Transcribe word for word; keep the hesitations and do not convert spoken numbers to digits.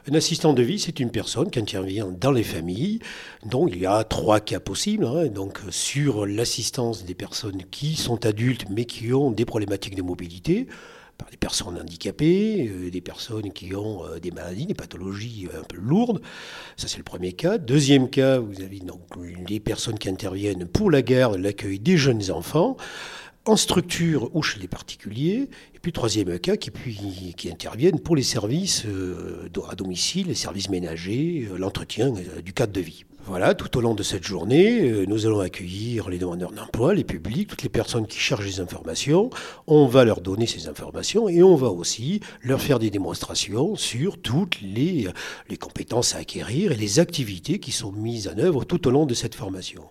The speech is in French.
Un assistant de vie, c'est une personne qui intervient dans les familles. Donc, il y a trois cas possibles. Hein. Donc, sur l'assistance des personnes qui sont adultes mais qui ont des problématiques de mobilité, par des personnes handicapées, euh, des personnes qui ont euh, des maladies, des pathologies euh, un peu lourdes. Ça, c'est le premier cas. Deuxième cas, vous avez donc les personnes qui interviennent pour la garde, l'accueil des jeunes enfants, en structure ou chez les particuliers. Et puis troisième cas, qui, puis, qui interviennent pour les services euh, à domicile, les services ménagers, euh, l'entretien euh, du cadre de vie. Voilà, tout au long de cette journée, euh, nous allons accueillir les demandeurs d'emploi, les publics, toutes les personnes qui cherchent des informations. On va leur donner ces informations et on va aussi leur faire des démonstrations sur toutes les, les compétences à acquérir et les activités qui sont mises en œuvre tout au long de cette formation.